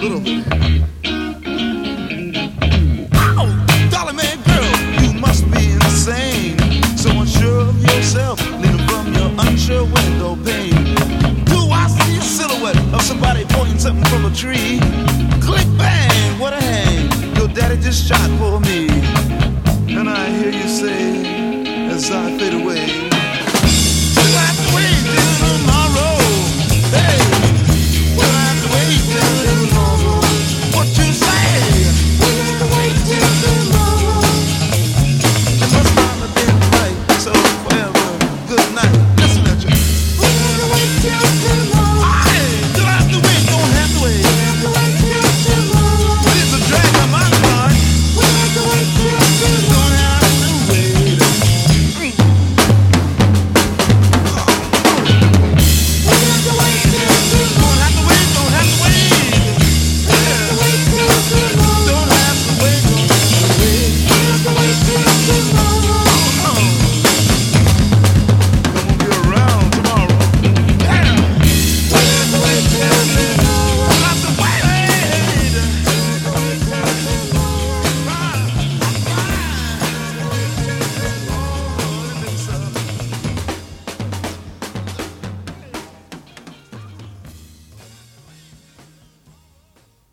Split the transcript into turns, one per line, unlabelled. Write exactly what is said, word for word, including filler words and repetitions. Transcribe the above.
little bit. Oh, dollar man girl, you must be insane. So unsure of yourself, leaning from your unsure window pane. Do I see a silhouette of somebody pointing something from a tree? Click bang, what a hang! Your daddy just shot for me. And I hear you say, as I fade away,